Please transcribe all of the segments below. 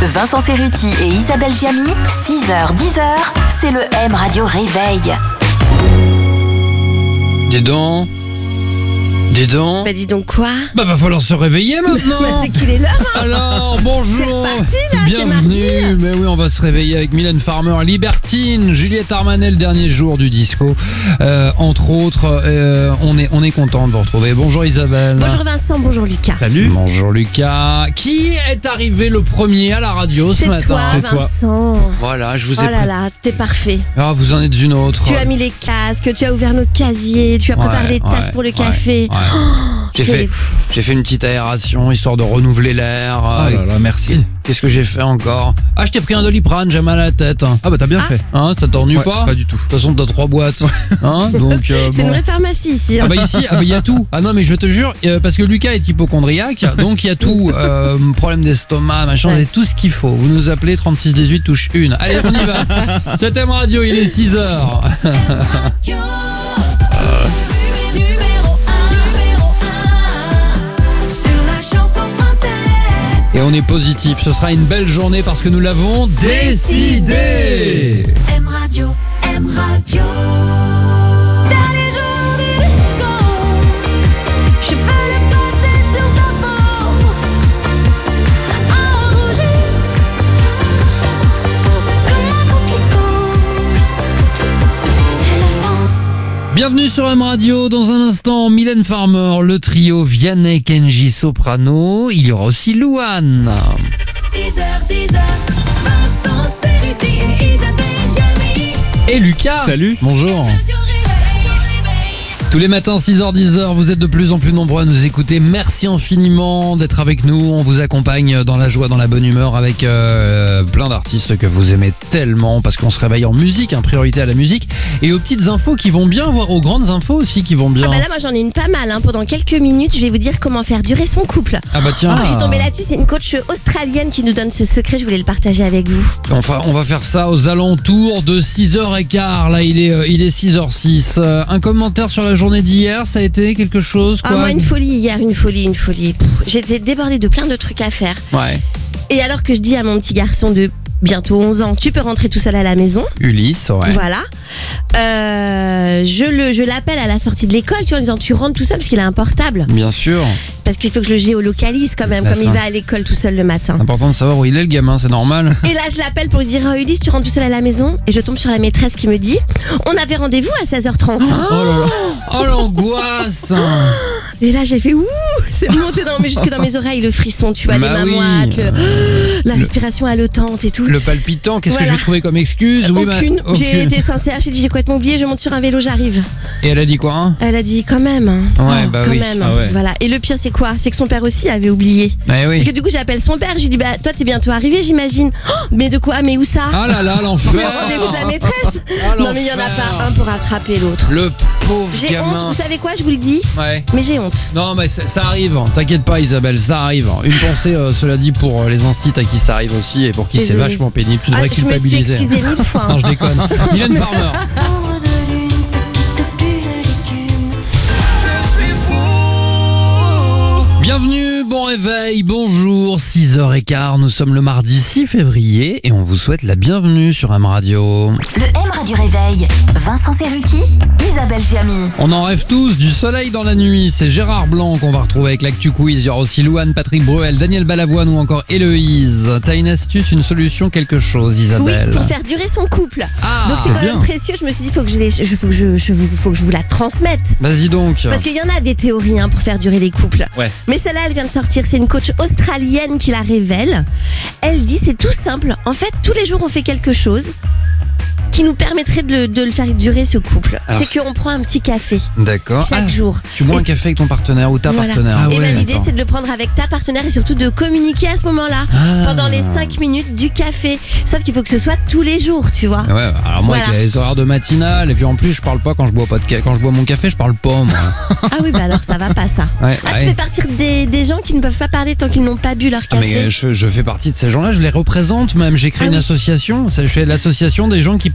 Vincent Cerruti et Isabelle Giamy, 6h-10h, c'est le M Radio Réveil. Dis donc. Bah dis donc quoi? Bah va falloir se réveiller maintenant. Bah c'est qu'il est l'heure. Alors bonjour. C'est reparti là, Bienvenue. c'est mardi. Mais oui, on va se réveiller avec Mylène Farmer, Libertine, Juliette Armanet, le dernier jour du disco. Entre autres, on est content de vous retrouver. Bonjour Isabelle. Bonjour Vincent, bonjour Lucas. Salut. Bonjour Lucas. Qui est arrivé le premier à la radio ce matin? C'est toi Vincent. Voilà, je vous ai Oh là là, t'es parfait. Ah, vous en êtes une autre. Tu as mis les casques, tu as ouvert nos casiers, tu as préparé les tasses pour le café. Ouais. J'ai fait une petite aération histoire de renouveler l'air. Oh là là, merci. Qu'est-ce que j'ai fait encore? Ah, je t'ai pris un Doliprane, j'ai mal à la tête. Ah bah t'as bien fait. Hein, ça t'ennuie Ouais, pas? Pas du tout. De toute façon, t'as 3 boîtes. Hein, donc, C'est une vraie pharmacie ici. Ah bah ici, il y a tout. Ah non mais je te jure, parce que Lucas est hypocondriaque, donc il y a tout. Problème d'estomac, machin, Ouais. c'est tout ce qu'il faut. Vous nous appelez 3618 touche 1. Allez, on y va. C'est M Radio, il est 6h. Et on est positif, ce sera une belle journée parce que nous l'avons décidé. M Radio, M Radio. Dans les jours du disco, je veux le passer sur ta peau, en rouge, comme un quiconque. C'est la fin. Bienvenue sur M Radio, dans un instant Mylène Farmer, le trio Vianney, Kenji, Soprano, il y aura aussi Louane. 6h, 10h, Vincent Cerruti et Isabelle Giamy. Et Lucas. Salut. Bonjour. Radio Réveil. Tous les matins 6h-10h, vous êtes de plus en plus nombreux à nous écouter. Merci infiniment d'être avec nous. On vous accompagne dans la joie, dans la bonne humeur avec plein d'artistes que vous aimez tellement parce qu'on se réveille en musique, priorité à la musique et aux petites infos qui vont bien, voire aux grandes infos aussi qui vont bien. Ah bah là moi j'en ai une pas mal. Pendant quelques minutes je vais vous dire comment faire durer son couple. Ah bah tiens. Je suis tombée là-dessus, c'est une coach australienne qui nous donne ce secret, je voulais le partager avec vous. Enfin, on va faire ça aux alentours de 6h15. Là, il est 6h06. Un commentaire sur la journée d'hier, ça a été quelque chose quoi? Moi une folie hier, une folie. J'étais débordée de plein de trucs à faire. Ouais. Et alors que je dis à mon petit garçon de bientôt 11 ans, tu peux rentrer tout seul à la maison. Ulysse, ouais. Voilà. Je l'appelle à la sortie de l'école, tu vois, en disant tu rentres tout seul parce qu'il a un portable. Bien sûr. Parce qu'il faut que je le géolocalise quand même, Bah, comme ça. il va à l'école tout seul le matin. C'est important de savoir où il est le gamin, c'est normal. Et là, je l'appelle pour lui dire Ulysse, tu rentres tout seul à la maison. Et je tombe sur la maîtresse qui me dit on avait rendez-vous à 16h30. Oh là là. Oh l'angoisse. Et là, j'ai fait ouh, c'est monté jusque dans mes oreilles, le frisson, tu vois, Bah les mains oui. moites, la respiration haletante et tout. Le palpitant, qu'est-ce que Voilà. je vais trouver comme excuse? Oui, Aucune. J'ai été sincère, j'ai dit j'ai complètement oublié, je monte sur un vélo, j'arrive. Et elle a dit quoi hein? Elle a dit quand même. Ouais, bah quand oui. même. Ah ouais. Voilà. Et le pire, c'est quoi? C'est que son père aussi avait oublié. Eh oui. Parce que du coup, j'appelle son père, je lui dis bah toi, t'es bientôt arrivé, j'imagine. Oh, mais de quoi? Mais où ça? Ah là là, l'enfer. Mais rendez-vous de la maîtresse. Ah, Non, mais il y en a l'enfer. pas un pour rattraper l'autre. Le pauvre J'ai gamin. honte, vous savez quoi, je vous le dis, Ouais. mais j'ai honte. Non mais ça arrive, t'inquiète pas Isabelle, ça arrive. Une pensée, cela dit, pour les instits à qui ça arrive aussi et pour qui c'est Désolée. vachement pénible. Tu devrais Je me suis culpabiliser. excusée 1000 fois. Non, je déconne. Mylène Farmer. Cendre de lune, petite bulle de légumes. Bienvenue, bon réveil, bonjour, 6h15, nous sommes le mardi 6 février et on vous souhaite la bienvenue sur M Radio. Le M Radio Réveil, Vincent Cerruti, Isabelle Giamy. On en rêve tous, du soleil dans la nuit, c'est Gérard Blanc qu'on va retrouver avec l'actu quiz, il y aura aussi Louane, Patrick Bruel, Daniel Balavoine ou encore Héloïse. T'as une astuce, une solution, quelque chose Oui, Isabelle? pour faire durer son couple. Ah, Donc c'est quand bien. même précieux. Je me suis dit, faut que je vous la transmette. vas-y donc. Parce qu'il y en a des théories pour faire durer les couples. Ouais. Mais celle-là, elle vient de sortir. C'est une coach australienne qui la révèle. Elle dit, c'est tout simple. En fait, tous les jours, on fait quelque chose qui nous permettrait de le faire durer ce couple. Alors, C'est qu'on prend un petit café D'accord. chaque jour. Tu bois Et un café avec ton partenaire ou ta Voilà. partenaire? Ah Et ouais, ben l'idée d'accord. c'est de le prendre avec ta partenaire et surtout de communiquer à ce moment-là pendant les 5 minutes du café. Sauf qu'il faut que ce soit tous les jours, tu vois. Ouais, alors moi Voilà. avec les horaires de matinale et puis en plus je parle pas quand je bois pas de quand je bois mon café, je parle pas moi. Ah oui, bah alors ça va pas ça. Ouais, Ah, ouais. tu fais partir des gens qui ne peuvent pas parler tant qu'ils n'ont pas bu leur Ah, café. mais je fais partie de ces gens-là, je les représente même, j'ai créé Ah une oui. association, je fais l'association des gens qui parlent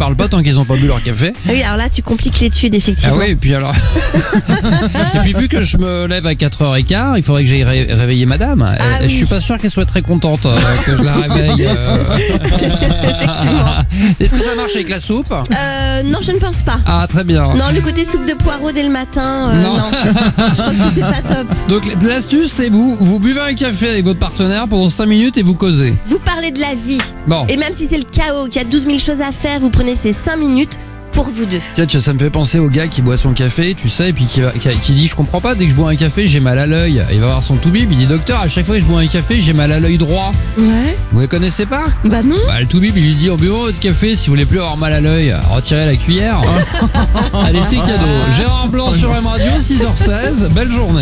parlent pas tant qu'ils ont pas bu leur café. Oui, alors là, tu compliques l'étude, effectivement. Ah oui, et puis alors. Et puis vu que je me lève à 4h15, il faudrait que j'aille réveiller madame. Oui. Je suis pas sûr qu'elle soit très contente que je la réveille. Effectivement. Est-ce que ça marche avec la soupe? Non, je ne pense pas. Ah, très bien. Non, le côté soupe de poireaux dès le matin, Non. non. Je pense que c'est pas top. Donc l'astuce, c'est vous buvez un café avec votre partenaire pendant 5 minutes et vous causez. Vous parlez de la vie. Bon. Et même si c'est le chaos, qu'il y a 12 000 choses à faire, vous prenez ces 5 minutes pour vous deux. Tiens, ça me fait penser au gars qui boit son café, tu sais, et puis qui dit je comprends pas, dès que je bois un café, j'ai mal à l'œil. Il va voir son toubib, il dit docteur, à chaque fois que je bois un café, j'ai mal à l'œil droit. Ouais. Vous les connaissez pas? Bah non. Bah, le toubib, il lui dit en buvant votre café, si vous voulez plus avoir mal à l'œil, retirez la cuillère. Allez, c'est cadeau. Gérard Blanc sur M Radio, 6h16. Belle journée.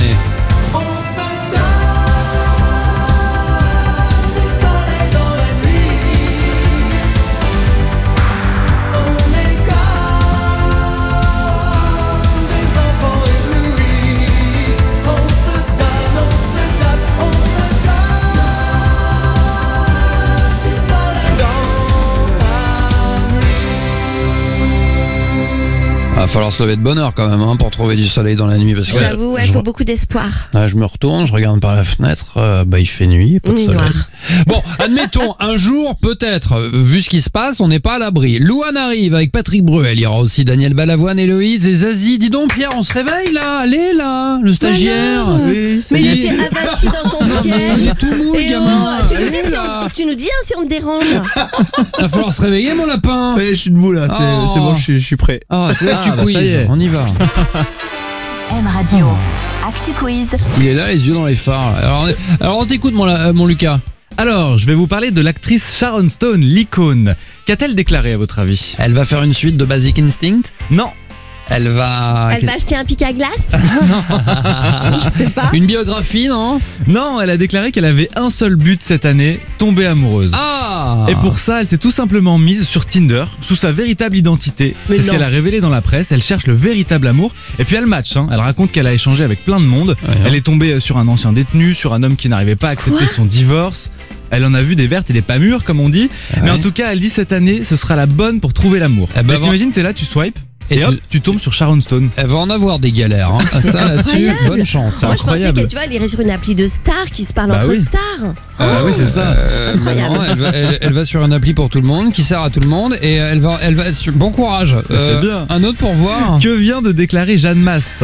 Va falloir se lever de bonne heure quand même pour trouver du soleil dans la nuit parce que J'avoue, il faut beaucoup d'espoir. je me retourne, je regarde par la fenêtre, il fait nuit, pas de Nuit soleil. noire. Bon, admettons, un jour, peut-être, vu ce qui se passe, on n'est pas à l'abri. Louane arrive avec Patrick Bruel, il y aura aussi Daniel Balavoine, Héloïse et Zazie. Dis donc Pierre, on se réveille là, allez là, le stagiaire. Mais il était avachi dans son siège. J'ai tout mou, Et gamin. tu nous dis si on te dérange. Va falloir se réveiller mon lapin. Ça y est, je suis debout là, c'est bon, je suis prêt. Ah, c'est là que tu ça y quiz, est. on y va. M Radio. Actu Quiz. Il est là, les yeux dans les phares. Alors on t'écoute mon Lucas. Alors, je vais vous parler de l'actrice Sharon Stone, l'icône. Qu'a-t-elle déclaré à votre avis? Elle va faire une suite de Basic Instinct. Non. Elle va... Elle va acheter un pic à glace. Je sais pas. Une biographie, non? Non, elle a déclaré qu'elle avait un seul but cette année, tomber amoureuse. Ah. Et pour ça, elle s'est tout simplement mise sur Tinder, sous sa véritable identité. Mais C'est ce non. qu'elle a révélé dans la presse. Elle cherche le véritable amour. Et puis elle match. Elle raconte qu'elle a échangé avec plein de monde. Ouais, Elle est tombée sur un ancien détenu, sur un homme qui n'arrivait pas à accepter son divorce. Elle en a vu des vertes et des pas mûres, comme on dit. Mais en tout cas, elle dit cette année, ce sera la bonne pour trouver l'amour. Eh ben, Mais t'imagines, t'es là, tu swipes. Et Et hop, tu tombes sur Sharon Stone. Elle va en avoir des galères. Hein. Ça là-dessus, incroyable. bonne chance. Moi, je pensais incroyable. que tu vois, elle irait sur une appli de stars qui se parlent Bah entre oui. stars. Oui, c'est ça. incroyable. Non, elle va sur une appli pour tout le monde, qui sert à tout le monde, et elle va bon courage. C'est bien. Un autre pour voir. Que vient de déclarer Jeanne Masse?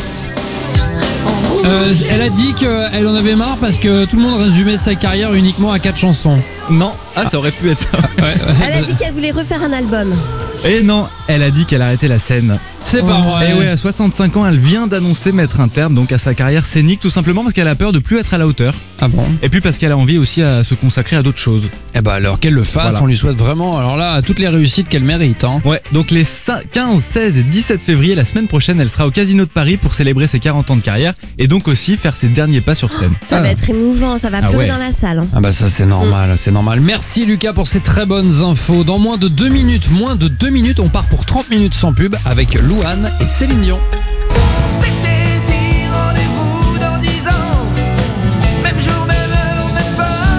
Elle a dit qu'elle en avait marre parce que tout le monde résumait sa carrière uniquement à 4 chansons. Non. Ah, ça aurait pu être ça. Elle a dit qu'elle voulait refaire un album. Et non, elle a dit qu'elle arrêtait la scène. C'est pas vrai. Et ouais, à 65 ans, elle vient d'annoncer mettre un terme donc à sa carrière scénique, tout simplement parce qu'elle a peur de plus être à la hauteur. Ah bon? Et puis parce qu'elle a envie aussi à se consacrer à d'autres choses. Eh ben alors qu'elle le fasse, Voilà. on lui souhaite vraiment. Alors là, toutes les réussites qu'elle mérite. Hein. Ouais, donc les 15, 16 et 17 février, la semaine prochaine, elle sera au Casino de Paris pour célébrer ses 40 ans de carrière et donc aussi faire ses derniers pas sur scène. Ça va être émouvant, ça va Ah pleurer ouais. dans la salle. Hein. Ah bah ça c'est normal, c'est normal. Merci Lucas pour ces très bonnes infos. Dans moins de 2 minutes, on part pour 30 minutes sans pub avec Louane et Céline Dion. C'était dit, rendez-vous dans 10 ans. Même jour, même heure, même pas.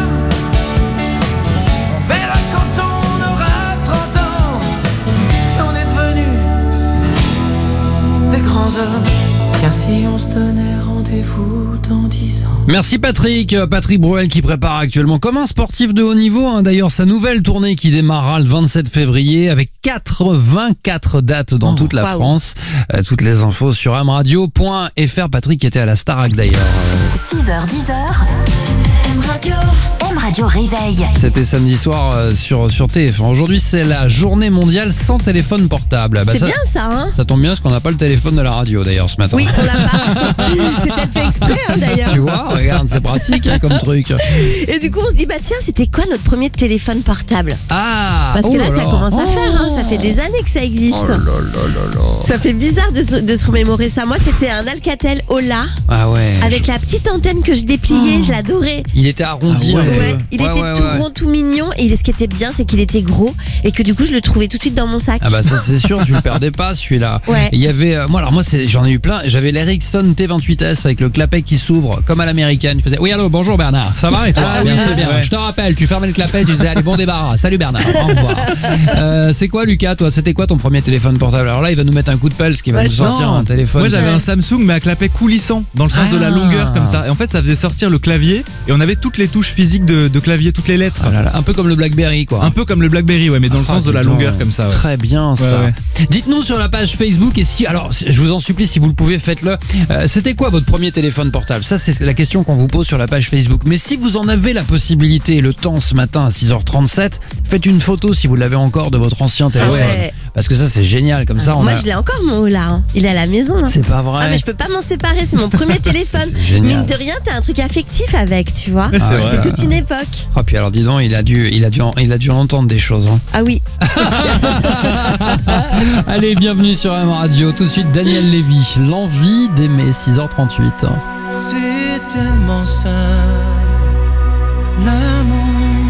On verra quand on aura 30 ans. Si on est devenus des grands hommes. Tiens, si on se donnait rendez-vous dans 10 ans. Merci Patrick Bruel qui prépare actuellement comme un sportif de haut niveau. Hein, d'ailleurs sa nouvelle tournée qui démarrera le 27 février avec 84 dates dans toute la waouh. France. Toutes les infos sur amradio.fr. Patrick était à la Starac d'ailleurs. 6h, 10h. M Radio. M Radio Réveil. C'était samedi soir sur TF1. Aujourd'hui c'est la journée mondiale sans téléphone portable. Bah, C'est ça, bien ça, hein? ça tombe bien parce qu'on n'a pas le téléphone de la radio d'ailleurs ce matin. Oui, on l'a pas. C'est peut-être fait exprès, hein, d'ailleurs. Tu vois, regarde, c'est pratique hein, comme truc. Et du coup, on se dit, bah tiens, c'était quoi notre premier téléphone portable? Ah, Parce que oh là, ça là. commence à faire, hein, ça fait des années que ça existe. Oh là là là là. Ça fait bizarre de se remémorer ça. Moi, c'était un Alcatel Ola Ah ouais. avec la petite antenne que je dépliais, je l'adorais. Il Il était arrondi. Ah ouais. un peu. Ouais, il était tout rond, tout mignon. Et ce qui était bien, c'est qu'il était gros et que du coup, je le trouvais tout de suite dans mon sac. Ah bah ça c'est sûr, tu le perdais pas celui-là. Ouais. Et il y avait j'en ai eu plein. J'avais l'Ericsson T28S avec le clapet qui s'ouvre comme à l'américaine. Il faisait oui allô bonjour Bernard, ça va et toi? Ah Bien, oui, très bien. ouais. Je te rappelle, tu fermais le clapet, tu disais allez bon débarras. Salut Bernard, au revoir. C'est quoi Lucas, toi? C'était quoi ton premier téléphone portable? Alors là il va nous mettre un coup de pelle, ce qui va nous sortir un téléphone. Moi j'avais un Samsung mais à clapet coulissant dans le sens de la longueur comme ça. Et en fait ça faisait sortir le clavier et on avait toutes les touches physiques de clavier, toutes les lettres. Ah là là, un peu comme le BlackBerry quoi. Un peu comme le BlackBerry ouais, mais dans le sens de la dis donc, longueur comme ça. Ouais. Très bien ça. Ouais. Dites-nous sur la page Facebook et si alors je vous en supplie si vous le pouvez faites-le. C'était quoi votre premier téléphone portable? Ça c'est la question qu'on vous pose sur la page Facebook. Mais si vous en avez la possibilité et le temps ce matin à 6h37, faites une photo si vous l'avez encore de votre ancien téléphone. ouais. Parce que ça c'est génial comme ça. Moi, je l'ai encore mon haut là. Hein. Il est à la maison. Hein. C'est pas vrai. Ah mais je peux pas m'en séparer, c'est mon premier téléphone. C'est génial. Mine de rien, t'as un truc affectif avec, tu vois. Ouais, c'est vrai. C'est toute une époque. Oh, puis alors dis donc, il a dû entendre des choses. Hein. Ah oui. Allez, bienvenue sur M Radio. Tout de suite, Daniel Lévy, l'envie d'aimer, 6h38. C'est tellement simple, l'amour.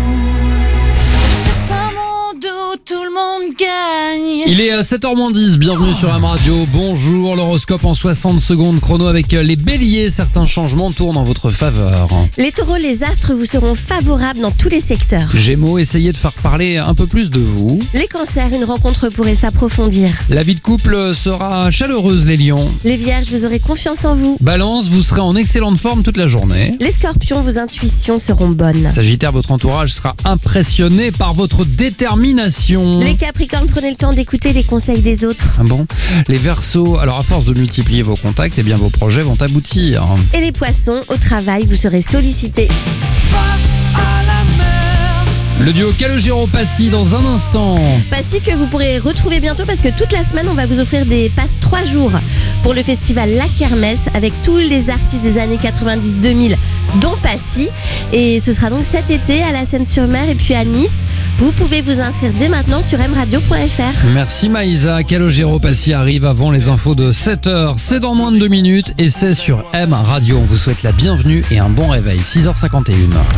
C'est un monde où tout le monde gagne. Il est 7h10, bienvenue sur M Radio. Bonjour, l'horoscope en 60 secondes chrono avec les béliers. Certains changements tournent en votre faveur. Les taureaux, les astres vous seront favorables dans tous les secteurs. Gémeaux, essayez de faire parler un peu plus de vous. Les cancers, une rencontre pourrait s'approfondir. La vie de couple sera chaleureuse, les lions. Les vierges, vous aurez confiance en vous. Balance, vous serez en excellente forme toute la journée. Les scorpions, vos intuitions seront bonnes. Sagittaire, votre entourage sera impressionné par votre détermination. Les capricornes, prenez le temps d'écouter les conseils des autres. Ah bon? Les Verseaux, alors à force de multiplier vos contacts, eh bien vos projets vont aboutir. Et les poissons, au travail, vous serez sollicités. Face à la mer. Le duo Calogero-Passy dans un instant. Passy que vous pourrez retrouver bientôt parce que toute la semaine, on va vous offrir des passes 3 jours pour le festival La Kermesse avec tous les artistes des années 90-2000, dont Passy. Et ce sera donc cet été à la Seine-sur-Mer et puis à Nice. Vous pouvez vous inscrire dès maintenant sur mradio.fr. Merci Maïsa. Calogero-Passy arrive avant les infos de 7h. C'est dans moins de 2 minutes et c'est sur M Radio. On vous souhaite la bienvenue et un bon réveil. 6h51.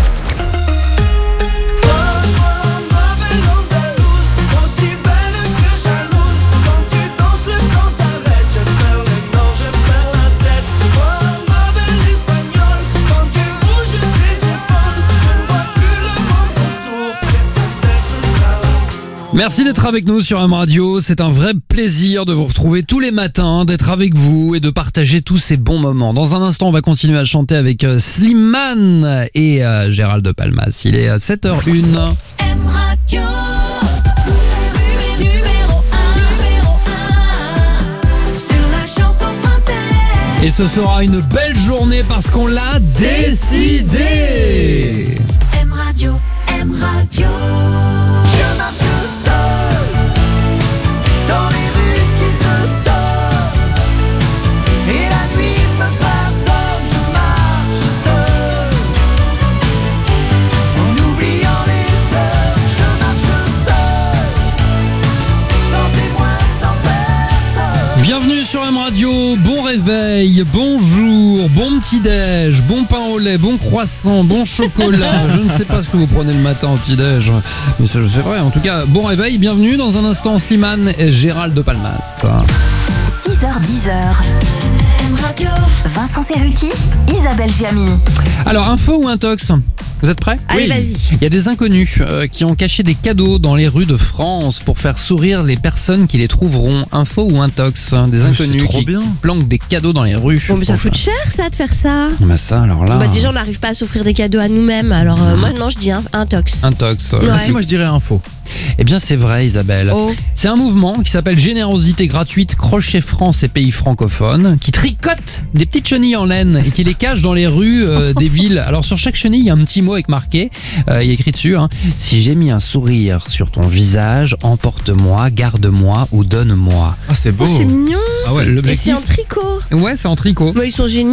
Merci d'être avec nous sur M Radio. C'est un vrai plaisir de vous retrouver tous les matins, d'être avec vous et de partager tous ces bons moments. Dans un instant, on va continuer à chanter avec Slimane et Gérald de Palmas. Il est 7h01. M Radio. Numéro 1 sur la chanson française. Et ce sera une belle journée parce qu'on l'a décidé. M Radio, M Radio. Je marche seul dans les rues qui se tordent et la nuit me pardonne. Je marche seul en oubliant les heures. Je marche seul sans témoin, sans personne. Bienvenue sur M Radio, bon réveil, bonjour, bon petit-déj, bon pain au lait, bon croissant, bon chocolat. Je ne sais pas ce que vous prenez le matin au petit-déj, mais c'est vrai. En tout cas, bon réveil, bienvenue dans un instant Slimane et Gérald de Palmas. 6h10. M Radio. Vincent Cerruti, Isabelle Giamy. Alors, info ou intox? Vous êtes prêts? Allez, vas-y. Il y a des inconnus qui ont caché des cadeaux dans les rues de France pour faire sourire les personnes qui les trouveront. Info ou intox? Des inconnus trop qui bien. planquent des cadeaux dans les rues. Bon, mais ça coûte cher ça de faire ça. Bah ça, alors là... Bah déjà on n'arrive pas à s'offrir des cadeaux à nous-mêmes. Alors moi non, je dis un tox. Intox. Ouais. Ah, si moi je dirais info. Eh bien c'est vrai Isabelle. Oh. C'est un mouvement qui s'appelle Générosité gratuite Crochet France et pays francophones qui tricote des petites chenilles en laine et qui les cache dans les rues des villes. Alors sur chaque chenille il y a un petit mot avec marqué, il y a écrit dessus si j'ai mis un sourire sur ton visage, emporte-moi, garde-moi ou donne-moi. Ah c'est beau. Oh, c'est mignon. Ah ouais. Et c'est L'objectif en tricot. Ouais, c'est en tricot. Bah, ils sont géniaux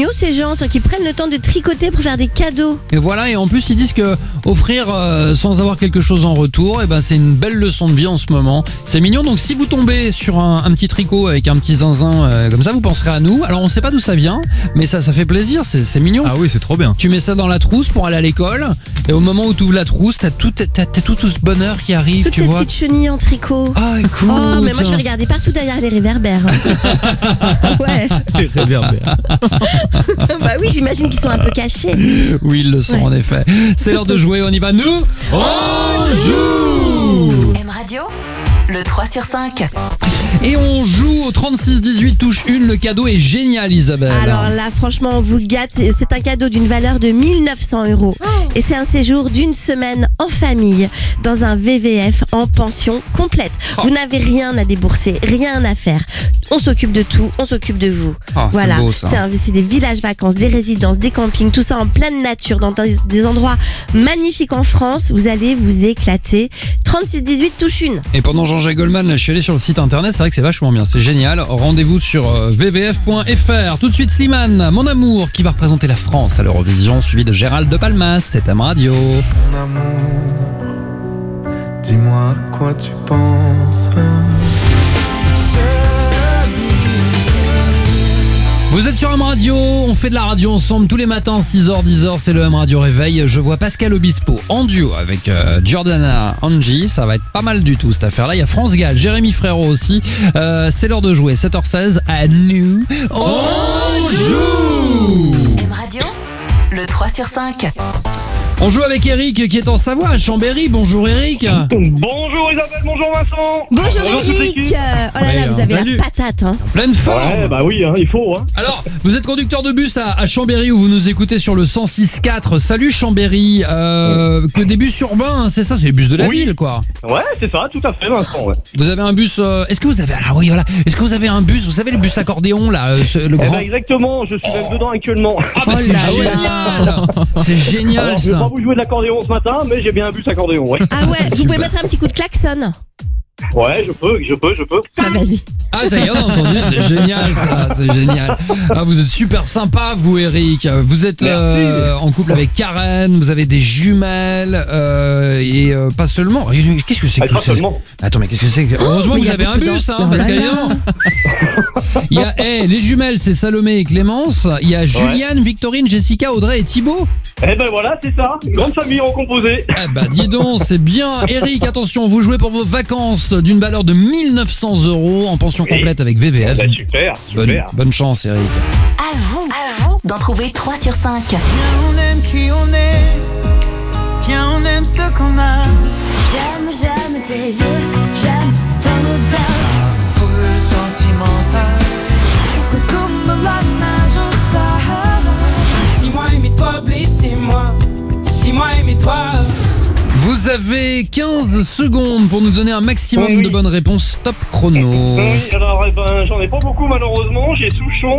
géniaux ces gens, ceux qui prennent le temps de tricoter pour faire des cadeaux. Et voilà, et en plus ils disent que offrir sans avoir quelque chose en retour, et ben c'est une belle leçon de vie en ce moment. C'est mignon, donc si vous tombez sur un petit tricot avec un petit zinzin comme ça, vous penserez à nous. Alors on sait pas d'où ça vient, mais ça fait plaisir, c'est mignon. Ah oui, c'est trop bien. Tu mets ça dans la trousse pour aller à l'école, et au moment où tu ouvres la trousse, t'as tout ce bonheur qui arrive, Toutes tu ces vois. petites chenilles en tricot. Ah, écoute. Oh, mais moi je vais regarder partout derrière les réverbères. Ouais. Les réverbères. Bah oui, j'imagine qu'ils sont un peu cachés. Oui, ils le sont en effet. C'est l'heure de jouer, on y va. Nous, on joue. M Radio, le 3 sur 5. Et on joue au 36-18 touche 1. Le cadeau est génial, Isabelle. Alors là, franchement, on vous gâte. C'est un cadeau d'une valeur de 1 900 €. Et c'est un séjour d'une semaine en famille dans un VVF en pension complète. Vous n'avez rien à débourser, rien à faire. On s'occupe de tout, on s'occupe de vous. Ah, c'est voilà, beau, ça. c'est des villages vacances, des résidences, des campings, tout ça en pleine nature, dans des endroits magnifiques en France. Vous allez vous éclater. 36-18 touche 1. Et pendant Jean-Jacques Goldman, là, je suis allé sur le site internet, c'est vrai que c'est vachement bien, c'est génial. Rendez-vous sur vvf.fr. Tout de suite, Slimane, Mon amour, qui va représenter la France à l'Eurovision, suivi de Gérald de Palmas. C'est M Radio. Mon amour, dis-moi à quoi tu penses. Vous êtes sur M Radio, on fait de la radio ensemble tous les matins, 6h, 10h, c'est le M Radio Réveil. Je vois Pascal Obispo en duo avec Jordana Angie, ça va être pas mal du tout cette affaire-là. Il y a France Gall, Jérémy Frérot aussi. C'est l'heure de jouer, 7h16, à nous, on joue. M Radio, le 3 sur 5. On joue avec Eric qui est en Savoie, à Chambéry. Bonjour Eric. Bonjour Isabelle, bonjour Vincent. Bonjour toute Eric. l'équipe. Oh là là, vous avez salut. la patate. Hein. Pleine forme. Ouais, bah oui, hein, il faut. Hein. Alors, vous êtes conducteur de bus à Chambéry où vous nous écoutez sur le 106.4. Salut Chambéry. Que des bus urbains, hein, c'est ça, c'est les bus de la Oui. ville quoi. Ouais, c'est ça, tout à fait Vincent. Ouais. Vous avez un bus. Est-ce que vous avez. Alors oui, voilà. Est-ce que vous avez un bus, vous savez, le bus accordéon là, le Eh grand. ben, exactement, je suis même dedans actuellement. Ah bah c'est là génial. C'est génial Alors, je vais ça. pas vous jouer de l'accordéon ce matin, mais j'ai bien un bus accordéon, ouais. Ah ouais, vous Super. pouvez mettre un petit coup de klaxon. Ouais, je peux. Ah vas-y. Ah ça y est, on a entendu, c'est génial ça, c'est génial. Ah, vous êtes super sympa vous Eric. Vous êtes en couple avec Karen, vous avez des jumelles et pas seulement. Qu'est-ce que c'est que Pas tout ça seulement. Attends mais qu'est-ce que c'est que... Heureusement mais que il vous y a avez un beaucoup bus d'enfants. hein, parce Oh là qu'il là. il y a les jumelles c'est Salomé et Clémence, il y a Juliane, Victorine, Jessica, Audrey et Thibaut. Eh ben voilà, c'est ça, une grande famille recomposée. Eh bah dis donc, c'est bien. Eric, attention, vous jouez pour vos vacances d'une valeur de 1 900 € en pension complète avec VVF. Bah, super. Bonne chance Eric. À vous d'en trouver 3 sur 5. Viens, on aime qui on est. Viens, on aime ce qu'on a. J'aime tes yeux, j'aime ton odeur. Foule sentimentale. Comme la nage au Sahara. Si moi aimé toi, blessez-moi. Si moi aimé toi. Vous avez 15 secondes pour nous donner un maximum Oui. de bonnes réponses. Top chrono. Oui, alors eh ben, j'en ai pas beaucoup malheureusement, j'ai Souchon.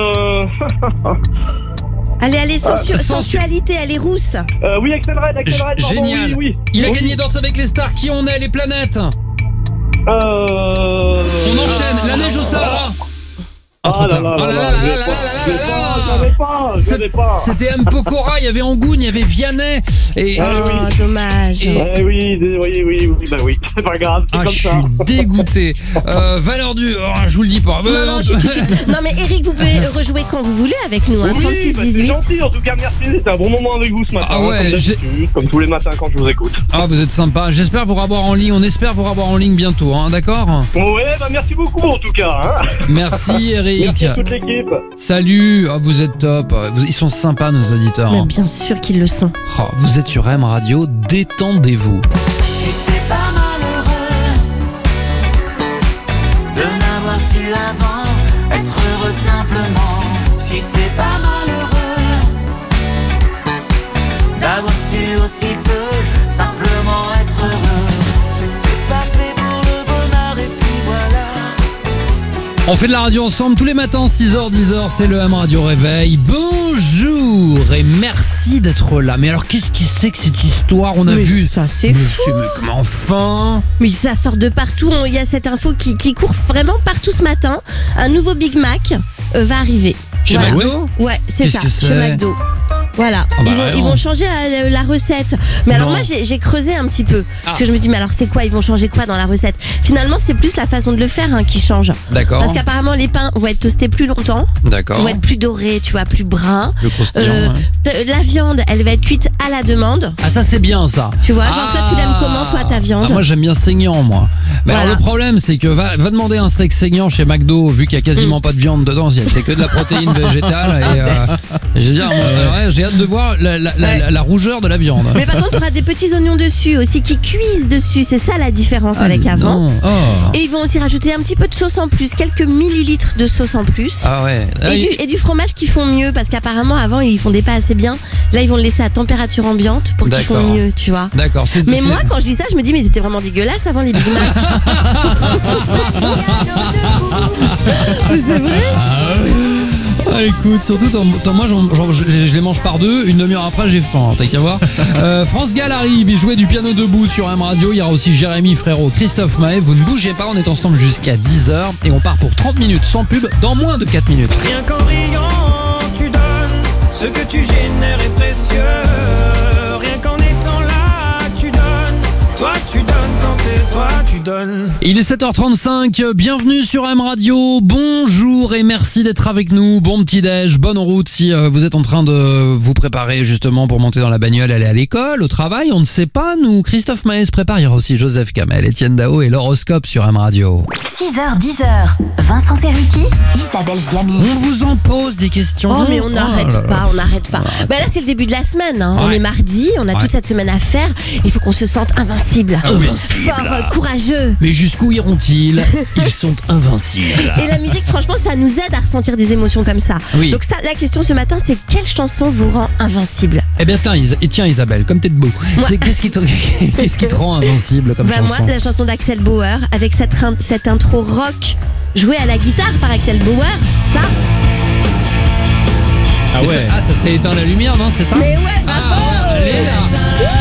Allez, sensualité, elle est rousse. Oui, Axel Red, pardon, Génial. oui. Il a Oui. gagné Danse avec les stars. Qui on est, les planètes. On enchaîne. La neige au Sahara. Ah, trop tard. Oh là là là là là là là là. J'en ai pas. C'était M. Pokora, il y avait Angoune, il y avait Vianney. Et... Oh, dommage. Oui, bah oui, c'est pas grave, c'est Ah, comme je ça. suis dégoûté. Valeur du... Oh, je vous le dis pas. Non mais Eric, vous pouvez rejouer quand vous voulez avec nous, hein, Oui, bah, c'est 36-18. gentil, en tout cas, merci, c'était un bon moment avec vous ce matin, Ah ouais, comme d'habitude, comme tous les matins quand je vous écoute. Ah, vous êtes sympa. J'espère vous revoir en ligne. On espère vous revoir en ligne bientôt, hein, d'accord? Ouais, bah merci beaucoup en tout cas. Hein. Merci Eric. Merci à toute l'équipe. Salut. Ah, vous êtes top. Ils sont sympas nos auditeurs. Mais hein. bien sûr qu'ils le sont. Oh, vous êtes sur M Radio. Détendez-vous. Si c'est pas malheureux de n'avoir su avant être heureux simplement. Si c'est pas malheureux d'avoir su aussi peu simplement être heureux. Je t'ai pas fait pour le bonheur et puis voilà. On fait de la radio ensemble tous les matins, 6h, 10h, c'est le M Radio Réveil. Bonjour et merci d'être là. Mais alors, qu'est-ce qui c'est que cette histoire? On a Mais vu. ça, c'est Mais fou. mais comment enfin? Mais ça sort de partout. Il y a cette info qui court vraiment partout ce matin. Un nouveau Big Mac va arriver Chez Voilà. McDo. Ouais, c'est Qu'est-ce ça, que c'est chez McDo. Voilà, Ah bah ils vont non. changer la recette. Mais alors Non. moi j'ai creusé un petit peu. Parce que je me dis mais alors c'est quoi, ils vont changer quoi dans la recette? Finalement c'est plus la façon de le faire qui change. D'accord. Parce qu'apparemment les pains vont être toastés plus longtemps, D'accord. vont être plus dorés, tu vois, plus bruns. Le croustillant. Ouais. La viande, elle va être cuite à la demande. Ah, ça c'est bien ça. Tu vois, genre toi tu l'aimes comment toi ta viande? Ah, moi j'aime bien saignant moi. Mais alors Voilà. le problème c'est que va demander un steak saignant chez McDo vu qu'il y a quasiment pas de viande dedans, c'est que de la protéine végétale et je veux dire moi, ouais, j'ai hâte de voir la rougeur de la viande. Mais par contre, tu auras des petits oignons dessus aussi qui cuisent dessus. C'est ça la différence Ah, avec avant. non. Oh. Et ils vont aussi rajouter un petit peu de sauce en plus, quelques millilitres de sauce en plus. Ah ouais. Et du fromage qui font mieux parce qu'apparemment avant ils fondaient pas assez bien. Là ils vont le laisser à température ambiante pour qu'ils font D'accord. mieux, tu vois. D'accord. Mais moi quand je dis ça, je me dis mais c'était vraiment dégueulasse avant les Big Mac. Mais c'est vrai. Ah, écoute, surtout, moi je les mange par deux, une demi-heure après j'ai faim, t'as qu'à voir. France Gall arrive, il jouait du piano debout sur M Radio, il y aura aussi Jérémy Frérot, Christophe Maé, vous ne bougez pas, on est ensemble jusqu'à 10h et on part pour 30 minutes sans pub dans moins de 4 minutes. Rien qu'en riant, tu donnes. Ce que tu génères est précieux. Rien qu'en étant là, tu donnes. Toi, tu donnes tant et toi, tu donnes. Il est 7h35, bienvenue sur M Radio, bonjour et merci d'être avec nous, bon petit déj, bonne route si vous êtes en train de vous préparer justement pour monter dans la bagnole, aller à l'école, au travail, on ne sait pas, nous, Christophe Maé se prépare, il y aura aussi Joseph Kamel, Étienne Dao et l'horoscope sur M Radio. 6h, 10h, Vincent Cerruti, Isabelle Giamy. On vous en pose des questions. Oh mais on n'arrête là là. pas, on n'arrête pas. Bah là c'est le début de la semaine, on Ouais. est mardi, on a Ouais. toute cette semaine à faire. Il faut qu'on se sente invincible, Invincible. fort, courageux. Mais jusqu'où iront-ils? Ils sont invincibles. Et la musique, franchement, ça nous aide à ressentir des émotions comme ça. Oui. Donc ça, la question ce matin, c'est quelle chanson vous rend invincible? Eh bien tiens Isabelle, comme t'es debout, c'est qu'est-ce qui te rend invincible comme Bah moi, chanson? la chanson d'Axel Bauer avec cette intro rock jouée à la guitare par Axel Bauer, ça. Ah Mais ouais. ça s'est éteint la lumière, non? C'est ça? Mais ouais, bravo. Ah, elle est là.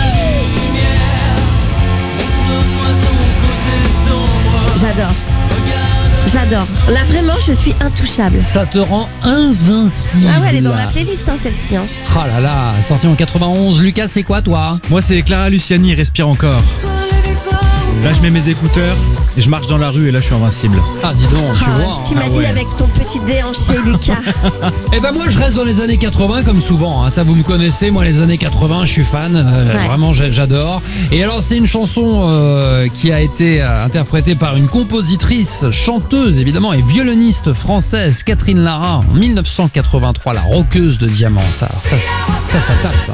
J'adore. Là vraiment, je suis intouchable. Ça te rend invincible. Ah ouais, elle est dans ma playlist, celle-ci. Oh là là, sorti en 91. Lucas, c'est quoi toi? Moi, c'est Clara Luciani, Respire encore. Là, je mets mes écouteurs et je marche dans la rue et là, je suis invincible. Ah, dis donc, tu vois. Je t'imagine Ah ouais. avec ton petit déhanché, Lucas. Eh ben moi, je reste dans les années 80 comme souvent. Hein. Ça, vous me connaissez, moi, les années 80, je suis fan. Ouais. Vraiment, j'adore. Et alors, c'est une chanson qui a été interprétée par une compositrice, chanteuse, évidemment, et violoniste française, Catherine Lara, en 1983, la rockeuse de diamants. Ça tape, ça.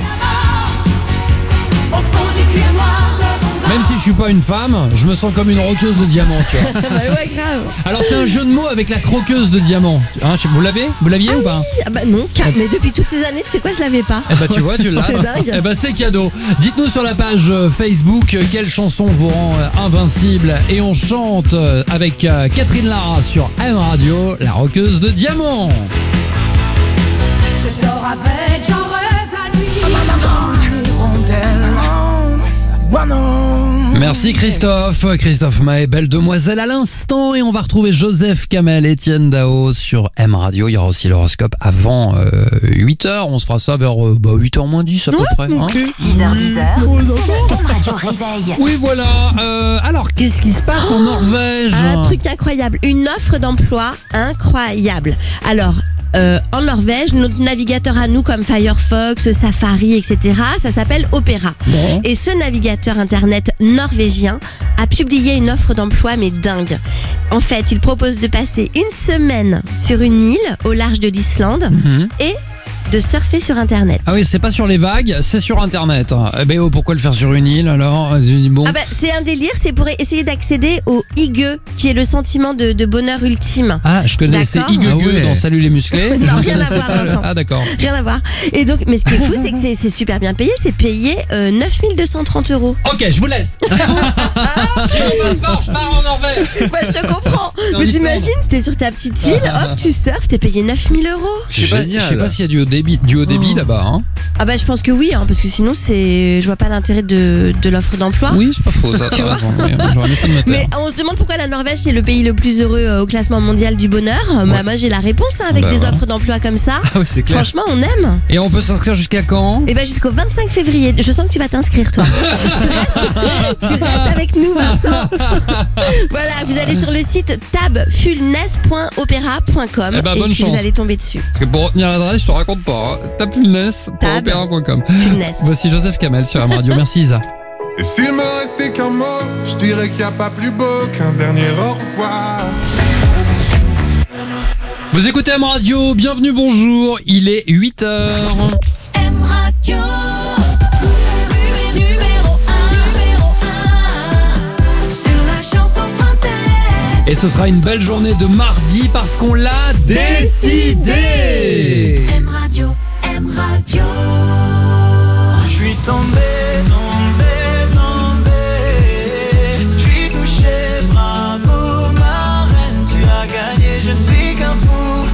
Au fond du cuir noir de mon Même si je suis pas une femme, je me sens comme une roqueuse de diamants, tu vois. Bah ouais, grave. Alors c'est un jeu de mots avec la croqueuse de diamants. Hein, vous l'aviez ou pas? Ah bah non, mais depuis toutes ces années, tu sais quoi, je l'avais pas. Eh bah tu vois, tu l'as. C'est dingue. Eh bah c'est cadeau. Dites-nous sur la page Facebook quelle chanson vous rend invincible et on chante avec Catherine Lara sur M Radio, la roqueuse de diamants. Je dors avec, j'en rêve la nuit. L'hirondelle, Merci Christophe Maé, belle demoiselle à l'instant et on va retrouver Joseph Kamel, Étienne Dao sur M Radio. Il y aura aussi l'horoscope avant 8h, on se fera ça vers 8h moins 10 à peu près. Hein. 6h, 10h, c'est le M Radio Réveil. Oui voilà, alors qu'est-ce qui se passe en Norvège? Un truc incroyable, une offre d'emploi incroyable. Alors, en Norvège, notre navigateur à nous comme Firefox, Safari, etc., ça s'appelle Opera. Bon. Et ce navigateur internet norvégien a publié une offre d'emploi mais dingue. En fait, il propose de passer une semaine sur une île au large de l'Islande et de surfer sur internet. Ah oui, c'est pas sur les vagues, c'est sur internet. Eh ben pourquoi le faire sur une île alors? Bon. Ah bah, c'est un délire, c'est pour essayer d'accéder au hygge, qui est le sentiment de bonheur ultime. Ah, je connaissais D'accord. Igueux Ah ouais. dans Salut les musclés. Non, Je ne rien à connaissais voir, pas Vincent. Ah d'accord. Rien à voir. Et donc, mais ce qui est fou, c'est que c'est super bien payé. C'est payé 9 230 €. Ok, je vous laisse. J'ai mon passeport, je pars en Norvège. Moi, je te comprends. En Mais Islande. t'imagines, t'es sur ta petite île, hop, tu surfes, t'es payé 9 000 €. Je sais pas Génial. s'il y a du haut débit du haut débit là-bas. Hein. Ah bah je pense que oui, hein, parce que sinon je vois pas l'intérêt de l'offre d'emploi. Oui, c'est pas faux, ça, t'as raison. Oui, j'aurais mis ça de me taire. Mais on se demande pourquoi la Norvège c'est le pays le plus heureux au classement mondial du bonheur. Bah, moi j'ai la réponse avec des offres d'emploi comme ça. Ah ouais, c'est clair. Franchement, on aime. Et on peut s'inscrire jusqu'à quand? Et ben jusqu'au 25 février. Je sens que tu vas t'inscrire toi. tu restes avec nous, Vincent. Voilà, vous allez sur le site tabfulness.opera.com Eh ben, et bonne puis chance. vous allez tomber dessus. Parce que pour retenir l'adresse, je te raconte pas. Hein. Tabfulness.opera.com. Fulness. Voici Joseph Kamel sur M Radio. Merci Isa. Et s'il me restait qu'un mot, je dirais qu'il n'y a pas plus beau qu'un dernier au revoir. Vous écoutez M Radio, bienvenue, bonjour. Il est 8h. M Radio. Numéro 1 sur la chanson française. Et ce sera une belle journée de mardi parce qu'on l'a décidé. M Radio, M Radio. Je suis tombé. Je suis touché, bravo ma reine, tu as gagné. Je ne suis qu'un fou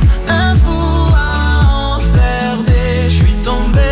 à enfermer. Je suis tombé.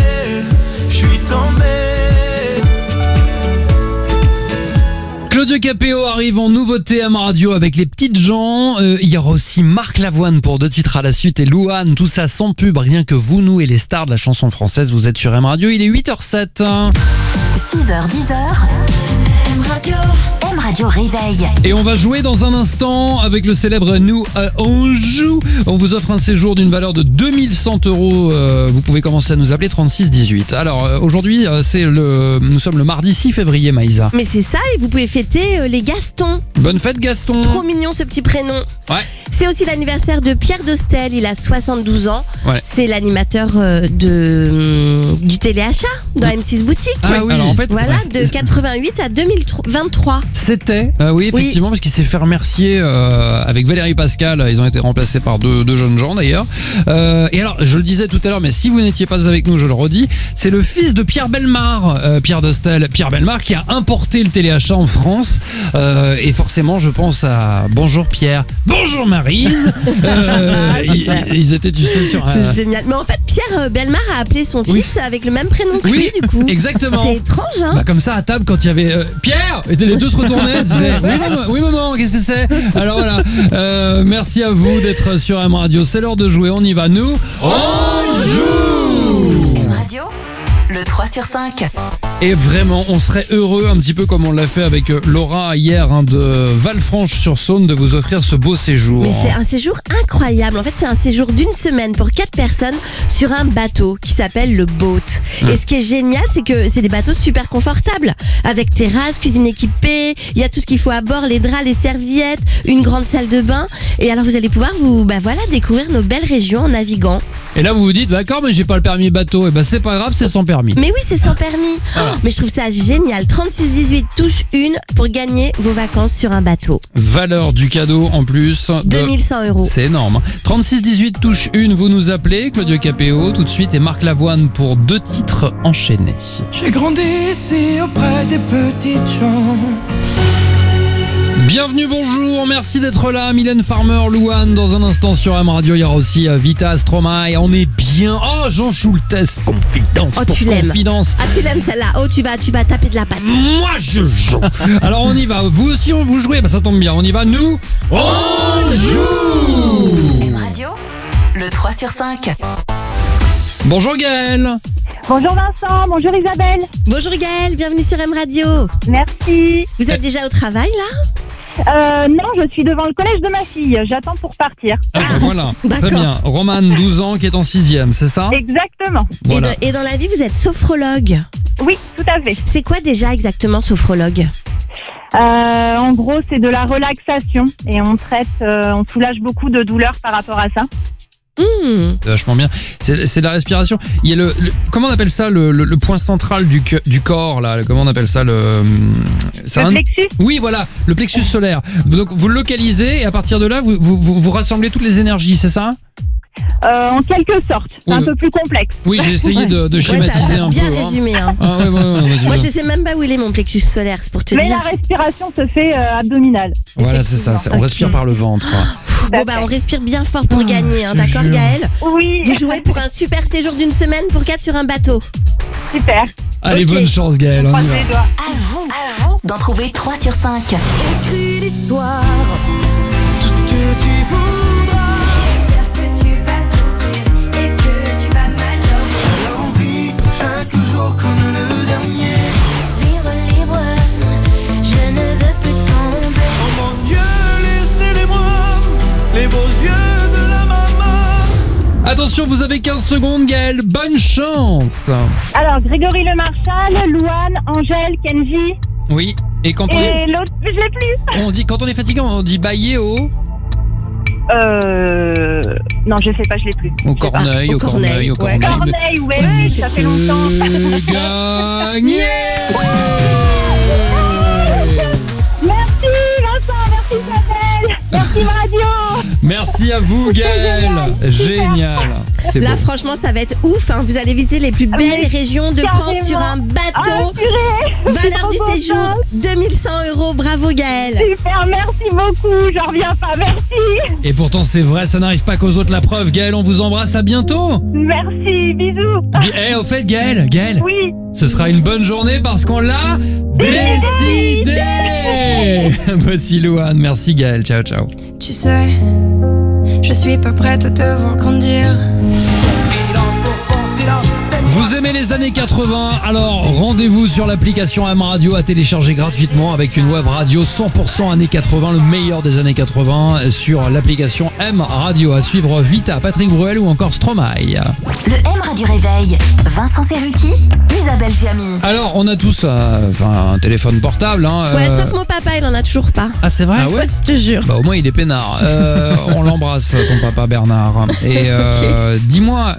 Claudio Capéo arrive en nouveauté M Radio avec les petites gens. Il y aura aussi Marc Lavoine pour 2 titres à la suite et Louane, tout ça sans pub, rien que vous, nous et les stars de la chanson française. Vous êtes sur M Radio, il est 8h07. 6h, 10h. M Radio Réveil. Et on va jouer dans un instant avec le célèbre Nous on joue. On vous offre un séjour d'une valeur de 2100 €. Vous pouvez commencer à nous appeler 36 18. Alors aujourd'hui, nous sommes le mardi 6 février, Maïsa. Mais c'est ça, et vous pouvez fêter les Gastons. Bonne fête Gaston. Trop mignon ce petit prénom. Ouais. C'est aussi l'anniversaire de Pierre Dostel, il a 72 ans. Ouais. C'est l'animateur du téléachat dans M6 Boutique. Ah oui. Alors en fait, voilà, de 88 à 2023. C'était, oui effectivement, parce qu'il s'est fait remercier avec Valérie Pascal. Ils ont été remplacés par deux jeunes gens d'ailleurs. Et alors, je le disais tout à l'heure, mais si vous n'étiez pas avec nous, je le redis, c'est le fils de Pierre Bellemare, Pierre Dostel. Pierre Bellemare qui a importé le téléachat en France. Et forcément, je pense à bonjour Pierre, bonjour Maryse. Ils étaient, tu sais, sur. C'est génial. Mais en fait, Pierre Bellemare a appelé son fils avec le même prénom que lui, du coup. Exactement. C'est étrange, hein. Bah comme ça à table quand il y avait Pierre, et les deux se retournaient, ils disaient oui maman, qu'est-ce que c'est? Alors voilà, merci à vous d'être sur M Radio. C'est l'heure de jouer, on y va. Nous on joue. M Radio, le 3 sur 5. Et vraiment, on serait heureux, un petit peu comme on l'a fait avec Laura hier, de Valfranche-sur-Saône, de vous offrir ce beau séjour. Mais c'est un séjour incroyable. En fait, c'est un séjour d'une semaine pour 4 personnes sur un bateau qui s'appelle le Boat. Et ce qui est génial, c'est que c'est des bateaux super confortables, avec terrasse, cuisine équipée, il y a tout ce qu'il faut à bord, les draps, les serviettes, une grande salle de bain. Et alors, vous allez pouvoir découvrir nos belles régions en naviguant. Et là, vous vous dites, d'accord, mais j'ai pas le permis bateau. Et ben c'est pas grave, c'est sans permis. Mais oui, c'est sans permis. Voilà. Mais je trouve ça génial. 36-18 touche 1 pour gagner vos vacances sur un bateau. Valeur du cadeau en plus. 2100 €. C'est énorme. 36-18 touche 1, vous nous appelez. Claudio Capéo tout de suite et Marc Lavoine pour 2 titres enchaînés. J'ai grandi ici auprès des petites gens. Bienvenue, bonjour, merci d'être là. Mylène Farmer, Louane, dans un instant sur M Radio. Il y aura aussi Vita, Stromae. On est bien. Oh, Jean Schultes, confidence. Oh, pour tu l'aimes. confidence. Ah, tu l'aimes celle-là. Oh, tu vas taper de la patte. Moi, je joue. Alors, on y va. Vous aussi, vous jouez. Bah, ça tombe bien. On y va. Nous, on joue. M Radio, le 3 sur 5. Bonjour Gaëlle. Bonjour Vincent, bonjour Isabelle. Bonjour Gaëlle, bienvenue sur M Radio. Merci. Vous êtes déjà au travail là ? Non, je suis devant le collège de ma fille. J'attends pour partir. Ah, bah, voilà. Très D'accord. bien. Romane, 12 ans, qui est en 6e, c'est ça ? Exactement. Voilà. Et dans la vie, vous êtes sophrologue. Oui, tout à fait. C'est quoi déjà exactement sophrologue ? En gros, c'est de la relaxation et on soulage beaucoup de douleurs par rapport à ça. C'est vachement bien. C'est la respiration. Il y a comment on appelle ça le point central du corps là. Comment on appelle ça le plexus. Oui, voilà, le plexus solaire. Donc vous le localisez et à partir de là vous rassemblez toutes les énergies, c'est ça ? En quelque sorte, c'est Oui. un peu plus complexe. Oui, j'ai essayé Ouais. de schématiser t'as un bien peu. hein. résumé. Hein. Ah ouais, Moi, je sais même pas où il est mon plexus solaire, c'est pour te Mais dire. la respiration se fait abdominale. Voilà, c'est ça. On Ok. respire par le ventre. Bon, bah, on respire bien fort pour gagner, hein, je te d'accord, jure. Gaël? Oui, Vous jouez pour un super séjour d'une semaine pour 4 sur un bateau. super. Allez, Ok. bonne chance, Gaël. On Croise y va. les doigts. À vous d'en trouver 3 sur 5. Écris l'histoire, tout ce que tu voudras. Que tu vas souffrir et que tu vas mal dormir. Alors on vit chaque jour comme le dernier. Libre, libre, je ne veux plus tomber. Oh mon Dieu, laissez-les-moi, les beaux yeux de la maman. Attention, vous avez 15 secondes, Gaël. Bonne chance. Alors, Grégory Le Marchal, Louane, Angèle, Kenji Oui. Et quand on est, et l'autre, je l'ai plus. quand on est fatigué, on dit bailler au Non, je sais pas, je l'ai plus. corneille, Au au corneille, au Corneille, corneille. Corneille, ouais, Ouais, ça fait longtemps. C'est gagné. Merci Vincent, merci Isabelle, merci Radio. Merci à vous, Gaël. Génial. C'est Là, beau. franchement, ça va être ouf. Hein. Vous allez visiter les plus belles Mais régions de France carrément. sur un bateau. Valeur du séjour, 2100 €. Bravo, Gaël. Super, merci beaucoup, j'en reviens pas, merci. Et pourtant, c'est vrai, ça n'arrive pas qu'aux autres. La preuve, Gaël, on vous embrasse. À bientôt. Merci, bisous. Au fait, Gaël, Oui, ce sera une bonne journée parce qu'on l'a décidé. Voici Louane. Merci, Gaël. Ciao, ciao. Tu sais, je suis pas prête à te voir grandir. Vous aimez les années 80? Alors rendez-vous sur l'application M Radio à télécharger gratuitement avec une web radio 100% années 80, le meilleur des années 80 sur l'application M Radio. À suivre Vita, Patrick Bruel ou encore Stromae. Le M Radio Réveil. Vincent Cerruti, Isabelle Giamy. Alors on a tous un téléphone portable. Hein, Ouais, sauf mon papa, il en a toujours pas. Ah c'est vrai? Ah ouais, je te jure. Bah au moins il est peinard. On l'embrasse ton papa Bernard. Et dis-moi,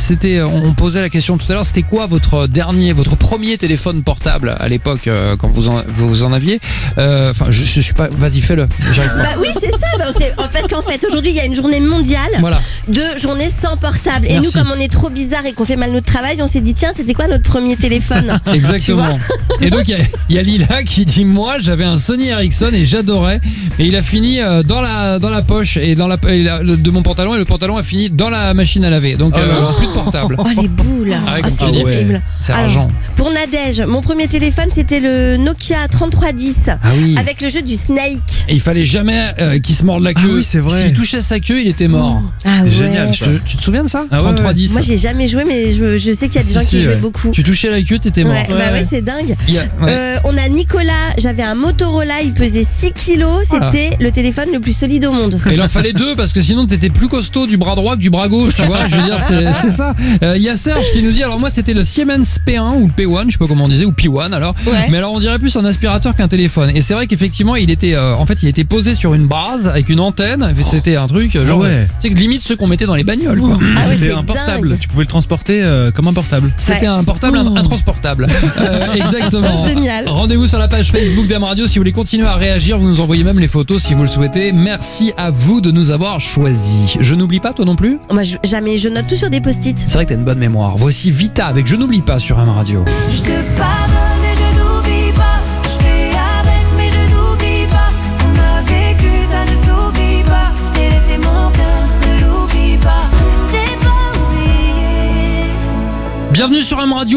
on posait la question tout à l'heure, c'était quoi votre premier téléphone portable à l'époque quand vous en aviez? Enfin je suis pas. Vas-y fais-le. J'arrive pas. Bah oui, c'est ça. Parce qu'en fait, aujourd'hui, il y a une journée mondiale Voilà. de journée sans portable. Et Merci. nous, comme on est trop bizarre et qu'on fait mal notre travail, on s'est dit tiens, c'était quoi notre premier téléphone? Exactement. Et donc il y a Lila qui dit moi j'avais un Sony Ericsson et j'adorais, et il a fini dans la poche et de mon pantalon, et le pantalon a fini dans la machine à laver. Donc plus de portable. Oh les boules. Ah ouais, Ah, comme c'est tu dis. horrible. C'est Alors, argent. Pour Nadège, mon premier téléphone c'était le Nokia 3310 Ah oui. avec le jeu du Snake. Et il fallait jamais qu'il se morde la queue. Ah oui, c'est vrai. S'il touchait sa queue, il était mort. Ah ouais. Génial. Tu te souviens de ça? Ah ouais, 3310. Moi j'ai jamais joué, mais je sais qu'il y a des gens qui jouaient beaucoup. Tu touchais la queue, t'étais mort. Ouais, bah ouais, c'est dingue. Il y a- ouais. On a Nicolas, j'avais un Motorola, il pesait 6 kilos, c'était le téléphone le plus solide au monde. Et il en fallait deux parce que sinon t'étais plus costaud du bras droit que du bras gauche, tu vois. Je veux dire, c'est ça. Il y a Serge qui nous dit, alors moi c'était le Siemens P1 ou le P1, je sais pas comment on disait, ou P1 alors. Ouais. Mais alors on dirait plus un aspirateur qu'un téléphone. Et c'est vrai qu'effectivement il était, il était posé sur une base avec une antenne. C'était un truc genre, ouais. tu sais, limite ceux qu'on mettait dans les bagnoles, quoi. Ah ouais, C'était c'est un portable. dingue. Tu pouvais le transporter comme un portable. C'était un portable intransportable. Exactement. Génial. Rendez-vous sur la page Facebook d'Am Radio si vous voulez continuer à réagir. Vous nous envoyez même les photos si vous le souhaitez. Merci à vous de nous avoir choisis. Je n'oublie pas, toi non plus? Moi jamais, je note tout sur des post-it. C'est vrai que t'as une bonne mémoire. Voici Vita avec Je n'oublie pas sur Am Radio. Je te pardonne et je n'oublie pas. Je fais avec mais je n'oublie pas. Ce qu'on a vécu ça ne s'oublie pas. Je t'ai laissé mon cœur, ne l'oublie pas. J'ai pas oublié. Bienvenue sur Am Radio,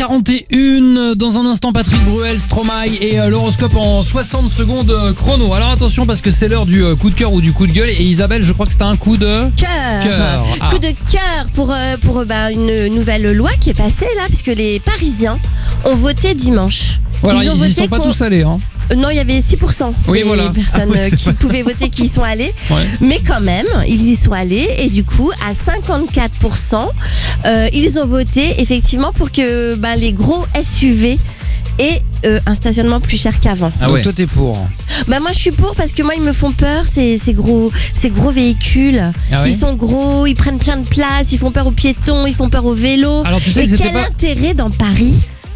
8h41. Dans un instant, Patrick Bruel, Stromae et l'horoscope en 60 secondes chrono. Alors attention parce que c'est l'heure du coup de cœur ou du coup de gueule. Et Isabelle, je crois que c'était un coup de... Cœur. Ah. Coup de cœur pour une nouvelle loi qui est passée là, puisque les Parisiens ont voté dimanche. Voilà, Ils ont ils y voté sont pas qu'on- tous allés. Hein. Non, il y avait 6% Oui, des voilà. personnes Ah oui, c'est qui vrai. pouvaient voter qui y sont allées. Ouais. Mais quand même, ils y sont allés et du coup, à 54%, ils ont voté effectivement pour que les gros SUV aient un stationnement plus cher qu'avant. Ah Donc ouais. toi t'es pour. Moi je suis pour parce que moi ils me font peur ces gros véhicules. Ah ouais. Ils sont gros, ils prennent plein de place, ils font peur aux piétons, ils font peur aux vélos. Alors, tu sais et que c'était quel pas- intérêt dans Paris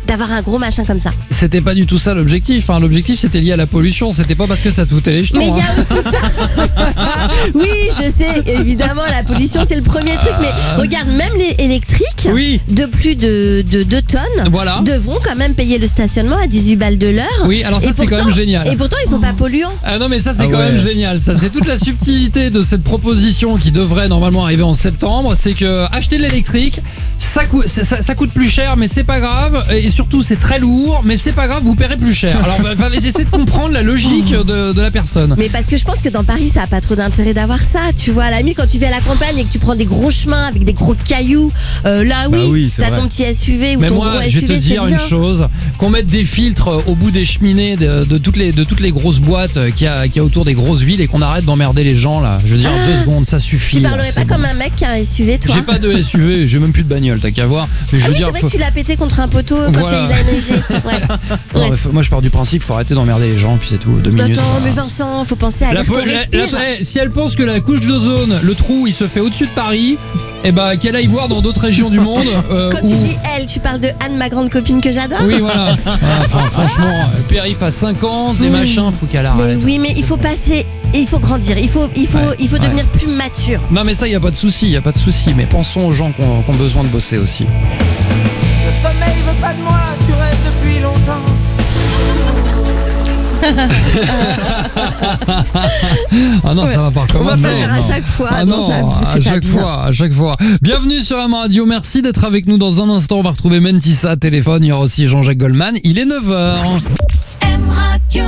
d'avoir un gros machin comme ça. C'était pas du tout ça l'objectif. Hein. L'objectif, c'était lié à la pollution. C'était pas parce que ça te foutait les jetons. Mais il y hein. a aussi ça. Oui, je sais, évidemment, la pollution, c'est le premier truc. Mais regarde, même les électriques Oui. de plus de 2 tonnes Voilà. devront quand même payer le stationnement à 18 balles de l'heure. Oui, alors ça, Et c'est quand pourtant- même génial. Et pourtant, ils sont pas polluants. Ah non mais ça c'est Ah quand ouais. même génial, ça c'est toute la subtilité de cette proposition qui devrait normalement arriver en septembre, c'est que acheter de l'électrique ça coûte plus cher mais c'est pas grave et surtout c'est très lourd mais c'est pas grave, vous paierez plus cher. Alors essayez de comprendre la logique de la personne. Mais parce que je pense que dans Paris, ça a pas trop d'intérêt d'avoir ça. Tu vois, à la limite, quand tu vas à la campagne et que tu prends des gros chemins avec des gros cailloux, là oui, oui, c'est t'as vrai. ton petit SUV ou Mais ton moi, gros je vais SUV, te c'est dire bien. une chose, qu'on mette des filtres au bout des cheminées de toutes les grosses boîtes qu'il y a autour des grosses villes et qu'on arrête d'emmerder les gens là. Je veux dire, 2 secondes, ça suffit. Tu là, parlerais c'est pas bon. comme un mec qui a un SUV, toi? J'ai pas de SUV, j'ai même plus de bagnole, t'as qu'à voir. Mais je Ah veux oui, dire, c'est vrai que tu l'as pété contre un poteau quand Voilà. il a neigé. Ouais. Non, Ouais. mais moi je pars du principe, faut arrêter d'emmerder les gens, puis c'est tout. 2 minutes. Attends, ça- mais Vincent, faut penser à La l'air qu'on po- respire. si elle pense que la couche d'ozone, le trou, il se fait au-dessus de Paris, eh ben qu'elle aille voir dans d'autres régions du monde. Quand tu dis elle, tu parles de Anne, ma grande copine que j'adore. Oui, voilà. Enfin, franchement, périph à 50, les machins, faut qu'elle Mais arrête. oui, mais il faut passer, et il faut grandir, il faut Ouais. devenir plus mature. Non, mais ça, y a pas de souci, y a pas de souci. Mais pensons aux gens qui ont besoin de bosser aussi. Le sommeil veut pas de moi, tu rêves depuis longtemps. Ah non, ça va pas On va recommencer. pas le faire à non. chaque fois. Ah non, j'avoue, à c'est pas chaque bien. fois, à chaque fois. Bienvenue sur M Radio, merci d'être avec nous. Dans un instant, on va retrouver Mentissa, téléphone. Il y aura aussi Jean-Jacques Goldman. Il est 9h. M Radio.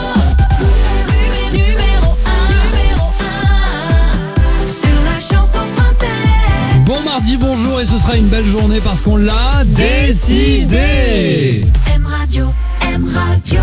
Numéro 1 sur la chanson française. Bon mardi, bonjour, et ce sera une belle journée parce qu'on l'a décidé. M Radio, M Radio.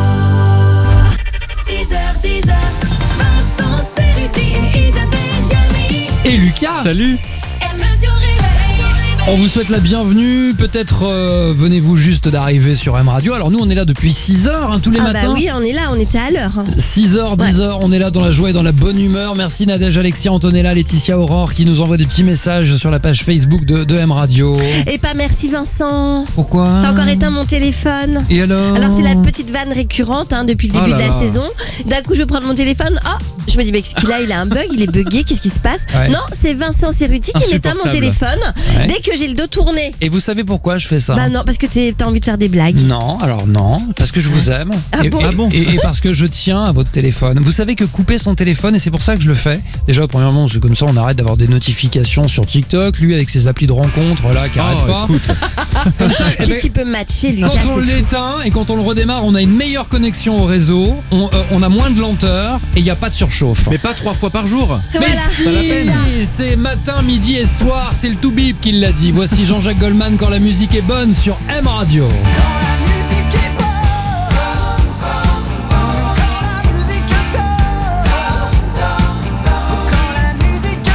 6h, 10h. Vincent Cerruti et Isabelle Jamy. Et Lucas. Salut. M Radio réveil. On vous souhaite la bienvenue. Peut-être venez-vous juste d'arriver sur M Radio. Alors nous, on est là depuis 6h tous les Ah matins. bah oui, on est là, on était à l'heure. 6h, 10h, on est là dans la joie et dans la bonne humeur. Merci Nadège, Alexia, Antonella, Laetitia, Aurore qui nous envoient des petits messages sur la page Facebook de M Radio. Et pas merci Vincent. Pourquoi? T'as encore éteint mon téléphone. Et alors? Alors c'est la petite vanne récurrente depuis le Oh début là de la là. saison. D'un coup je prends mon téléphone, je me dis mais qu'est-ce qu'il a? Il a un bug, il est bugué, qu'est-ce qui se passe? Ouais. Non, c'est Vincent Cerruti qui m'éteint mon Insupportable. téléphone Ouais. dès que j'ai le dos tourné. Et vous savez pourquoi je fais ça? Bah non, parce que t'as envie de faire des blagues. Non, alors non, parce que je vous aime. Ah et, bon et- Ah bon et parce que je tiens à votre téléphone. Vous savez que couper son téléphone, et c'est pour ça que je le fais. Déjà, premièrement, c'est comme ça, on arrête d'avoir des notifications sur TikTok. Lui, avec ses applis de rencontres, là, qui arrête pas. Écoute, Comme ça, eh Qu'est-ce ben, qui peut matcher, Lucas? quand on c'est fou. l'éteint et quand on le redémarre, on a une meilleure connexion au réseau, on a moins de lenteur et il n'y a pas de surchauffe. mais pas 3 fois par jour. Mais Voilà. pas la peine. si, c'est matin, midi et soir, c'est le tout bip qui l'a dit. Voici Jean-Jacques Goldman quand la musique est bonne sur M Radio. Quand la musique est bonne, quand la musique est bonne, quand la musique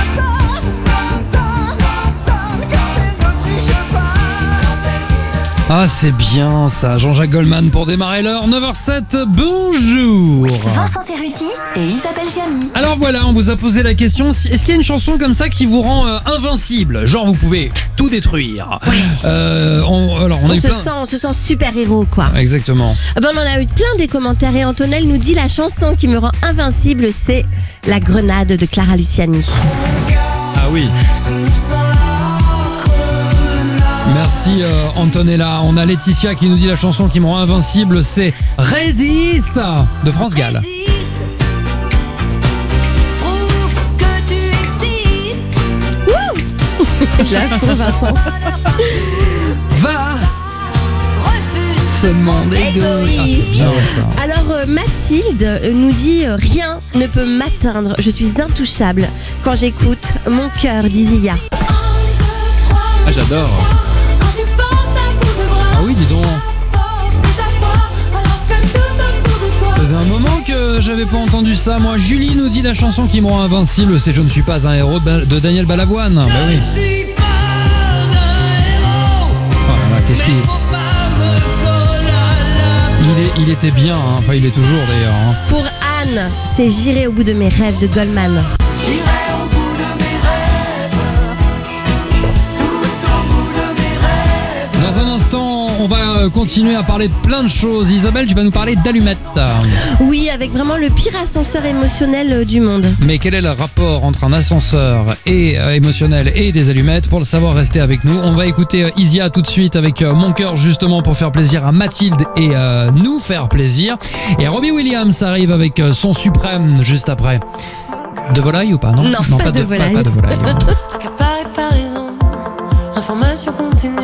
sonne, quand elle ne triche pas. Ah, c'est bien ça, Jean-Jacques Goldman pour démarrer l'heure. 9h07, bonjour. Vincent Cerruti et Isabelle Jamy. Alors voilà, on vous a posé la question, est-ce qu'il y a une chanson comme ça qui vous rend invincible? Genre vous pouvez tout détruire. Alors on a On eu se plein... sent super-héros, quoi. Exactement. Ah ben, on en a eu plein des commentaires et Antonelle nous dit la chanson qui me rend invincible, c'est La Grenade de Clara Luciani. Ah oui. Merci Antonella. On a Laetitia qui nous dit la chanson qui me rend invincible, c'est Résiste de France Gall. Prouve que tu existes. La fond, Vincent. Va Refuse. ce monde égoïste. Égoïste. Ah, c'est bien, ça. Alors Mathilde nous dit rien ne peut m'atteindre, je suis intouchable quand j'écoute Mon cœur d'Isia. Ah, j'adore. Quand tu portes un bout de bras, Ah oui, dis donc. c'est ta foi, alors que tout autour de toi. Ça faisait un moment que j'avais pas entendu ça. Moi, Julie nous dit la chanson qui me rend invincible, c'est Je ne suis pas un héros de Daniel Balavoine. Bah oui. Je suis pas un héros, Oh là là, qu'est-ce qu'il faut pas me coller à la il était bien, hein. Enfin il est toujours d'ailleurs. Hein. Pour Anne, c'est J'irai au bout de mes rêves de Goldman. J'irai au bout de mes rêves, tout au bout de mes rêves. Dans un instant, on va continuer à parler de plein de choses. Isabelle, tu vas nous parler d'allumettes. Oui, avec vraiment le pire ascenseur émotionnel du monde. Mais quel est le rapport entre un ascenseur et émotionnel et des allumettes? Pour le savoir, restez avec nous. On va écouter Isia tout de suite avec Mon cœur, justement pour faire plaisir à Mathilde et nous faire plaisir. Et Robbie Williams arrive avec son suprême juste après. De volaille ou pas? Non, Non, pas de volaille. Pas de volaille. Accaparé par les ondes, information continue.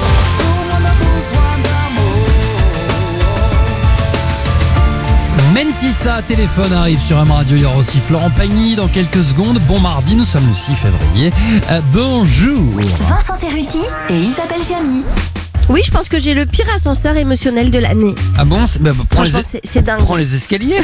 Mentissa, téléphone arrive sur M Radio. Il y aura aussi Florent Pagny dans quelques secondes. Bon mardi, nous sommes le 6 février. Bonjour. Vincent Cerruti et Isabelle Gianni. Oui, je pense que j'ai le pire ascenseur émotionnel de l'année. Ah bon? Franchement, c'est dingue. Prends les escaliers.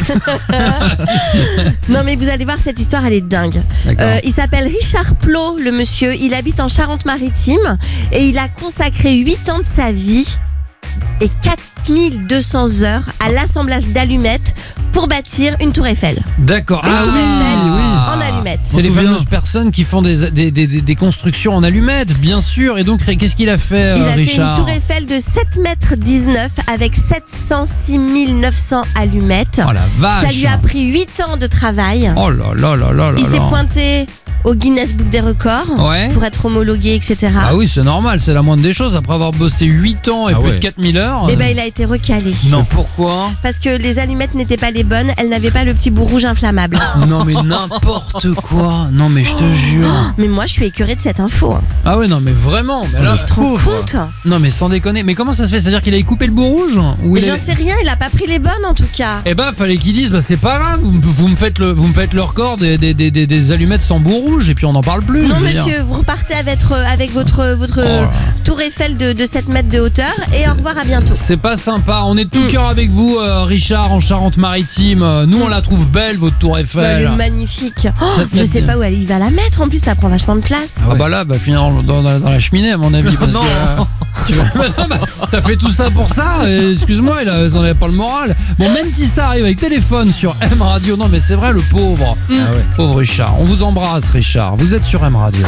Non, mais vous allez voir, cette histoire, elle est dingue. Il s'appelle Richard Plot, le monsieur. Il habite en Charente-Maritime et il a consacré 8 ans de sa vie et 4200 heures à l'assemblage d'allumettes pour bâtir une tour Eiffel. D'accord. Une tour Eiffel en allumettes. C'est les fameuses personnes qui font des constructions en allumettes, bien sûr. Et donc, qu'est-ce qu'il a fait, Il a fait Richard? une tour Eiffel de 7,19 m avec 706 900 allumettes. Oh la vache. Ça lui a pris 8 ans de travail. Oh là là là là là. Il s'est pointé au Guinness Book des records pour être homologué, etc. Ah oui, c'est normal, c'est la moindre des choses. Après avoir bossé 8 ans et plus de 4000 heures. Et ben il a été recalé. Non, pourquoi? Parce que les allumettes n'étaient pas les bonnes, elles n'avaient pas le petit bout rouge inflammable. Non mais n'importe quoi. Non mais je te jure. Mais moi je suis écœurée de cette info. Ah ouais, non mais vraiment. Mais là, tu te rends compte? Non mais sans déconner. Mais comment ça se fait? C'est-à-dire qu'il avait coupé le bout rouge? Mais j'en sais rien, il a pas pris les bonnes en tout cas. Eh ben fallait qu'ils disent, c'est pas grave, vous me faites le record des allumettes sans bout rouge et puis on n'en parle plus. Non monsieur, vous repartez avec votre tour Eiffel de 7 mètres de hauteur et au revoir, à bientôt. C'est pas sympa, on est de tout cœur avec vous, Richard, en Charente-Maritime. Nous on la trouve belle, votre tour Eiffel. Elle est magnifique. Je sais pas où il va la mettre, en plus ça prend vachement de place. Ah bah là, finir dans la cheminée à mon avis. Parce Non. que t'as fait tout ça pour ça. Excuse-moi, il n'en avait pas le moral. Bon, même si ça arrive avec téléphone sur M Radio. Non mais c'est vrai, le pauvre. Pauvre Richard. On vous embrasse, Richard. Vous êtes sur M Radio.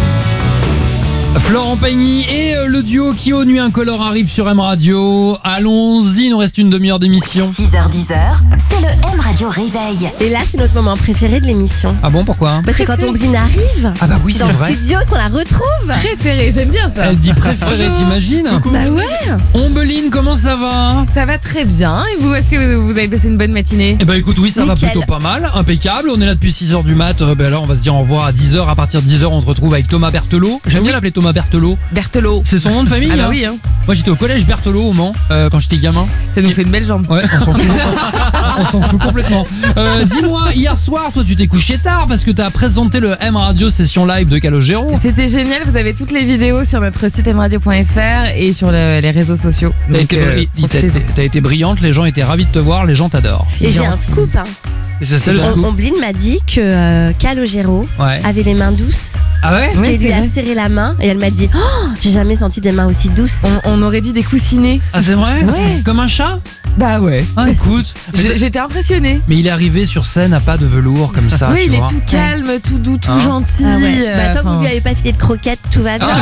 Florent Pagny et le duo Kyo Nuit Incolore arrive sur M Radio. Allons-y, il nous reste une demi-heure d'émission. 6h-10h, c'est le M Radio Réveil. Et là, c'est notre moment préféré de l'émission. Ah bon, pourquoi? C'est quand Omblin arrive Ah bah oui, c'est dans le vrai. studio et qu'on la retrouve. Préféré, j'aime bien ça. Elle dit préférée, t'imagines? Bah ouais. Ombeline, comment ça va? Ça va très bien. Et vous, est-ce que vous avez passé une bonne matinée? Eh ben écoute, oui, ça va Nickel. plutôt pas mal, impeccable. On est là depuis 6h du mat. Alors on va se dire au revoir à 10h. À partir de 10h, on se retrouve avec Thomas Berthelot. J'aime bien l'appeler Thomas Berthelot. Berthelot. C'est son nom de famille? Ah bah hein. oui, hein. Moi j'étais au collège Berthelot au Mans quand j'étais gamin. Ça nous fait une belle jambe. Ouais, on s'en fout. On s'en fout complètement. Dis-moi, hier soir, toi tu t'es couché tard parce que t'as présenté le M Radio Session Live de Calogero. C'était génial, vous avez toutes les vidéos sur notre site mradio.fr et sur les réseaux sociaux. Donc, T'as été brillante, les gens étaient ravis de te voir, les gens t'adorent. Et j'ai un scoop. Hein. C'est ça le scoop. Omblin m'a dit que Calogero avait les mains douces. Ah ouais? Parce qu'il lui a serré la main et elle m'a dit j'ai jamais senti des mains aussi douces. On aurait dit des coussinets. Ah c'est vrai? Ouais. Comme un chat? Bah ouais. Ah écoute, j'étais impressionnée. Mais il est arrivé sur scène à pas de velours comme ça. Oui, tu il vois. est tout calme, tout doux, tout gentil. Ah ouais. Bah, tant que vous lui avez pas filé de croquettes, tout va bien.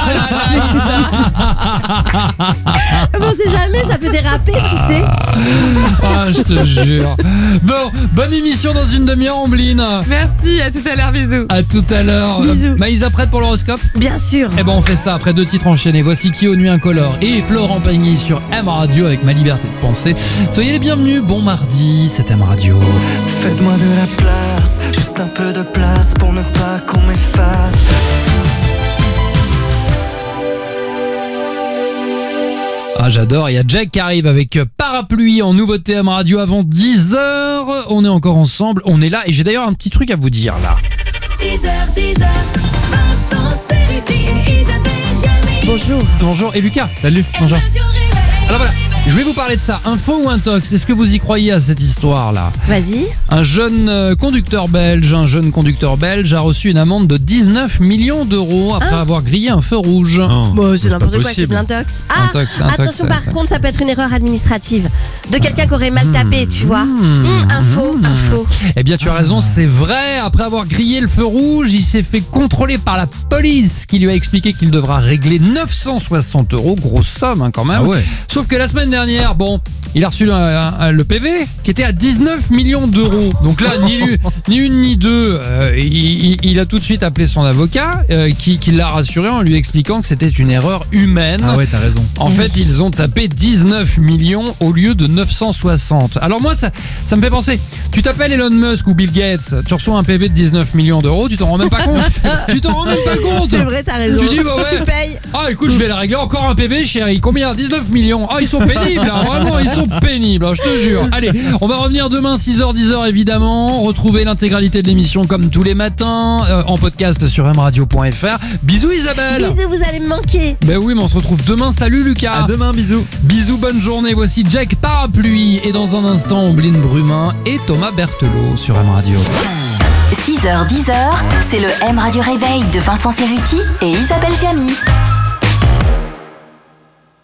On sait jamais, ça peut déraper, tu sais. Ah, je te jure. Bon, bonne émission dans une demi-heure, Omblin. Merci, à tout à l'heure, bisous. À tout à l'heure. Bisous. Maïsa, prête pour l'horoscope? Bien sûr. Eh ben on fait ça après 2 titres enchaînés. Voici Kyo Nuit Incolore et Florent Pagny sur M Radio avec Ma Liberté de Penser. Soyez les bienvenus, bon mardi, c'est M Radio. Faites-moi de la place, juste un peu de place pour ne pas qu'on m'efface. Ah j'adore, il y a Jack qui arrive avec Parapluie en nouveauté M Radio avant 10h. On est encore ensemble, on est là et j'ai d'ailleurs un petit truc à vous dire là. 6h-10h, Vincent Cerruti et Isabelle Gianni. Bonjour. Bonjour et Lucas. Salut. Bonjour. Alors voilà, Je vais vous parler de ça. Info ou intox? Est-ce que vous y croyez à cette histoire-là? Vas-y. Un jeune conducteur belge a reçu une amende de 19 millions d'euros après avoir grillé un feu rouge. Bon, c'est n'importe quoi, c'est de l'intox. Ah, Intox, attention, par intox. contre, ça peut être une erreur administrative de quelqu'un qui aurait mal tapé, tu vois. Info. Eh bien, tu as raison, c'est vrai. Après avoir grillé le feu rouge, il s'est fait contrôler par la police qui lui a expliqué qu'il devra régler 960 euros. Grosse somme, hein, quand même. Ah ouais. Sauf que la semaine dernière, il a reçu le PV qui était à 19 millions d'euros. Donc là, ni une ni deux, il a tout de suite appelé son avocat qui l'a rassuré en lui expliquant que c'était une erreur humaine. Ah ouais, t'as raison. En fait, ils ont tapé 19 millions au lieu de 960. Alors moi, ça me fait penser, tu t'appelles Elon Musk ou Bill Gates, tu reçois un PV de 19 millions d'euros, tu t'en rends même pas compte. Tu t'en rends même pas compte. C'est vrai, t'as raison. Tu dis, bah ouais. Tu payes. Ah écoute, je vais la régler, encore un PV chérie. Combien? 19 millions. Ah, ils sont pénibles, hein. Vraiment, ils sont pénibles, hein, je te jure. Allez, on va revenir demain 6h, 10h évidemment. Retrouvez l'intégralité de l'émission comme tous les matins en podcast sur mradio.fr. Bisous Isabelle. Bisous, vous allez me manquer. Ben oui, mais on se retrouve demain. Salut Lucas. À demain, bisous. Bisous, bonne journée. Voici Jack Parapluie. Et dans un instant, Ombline Brumin et Thomas Berthelot sur M Radio. 6h, 10h, c'est le M Radio Réveil de Vincent Cerruti et Isabelle Giamy.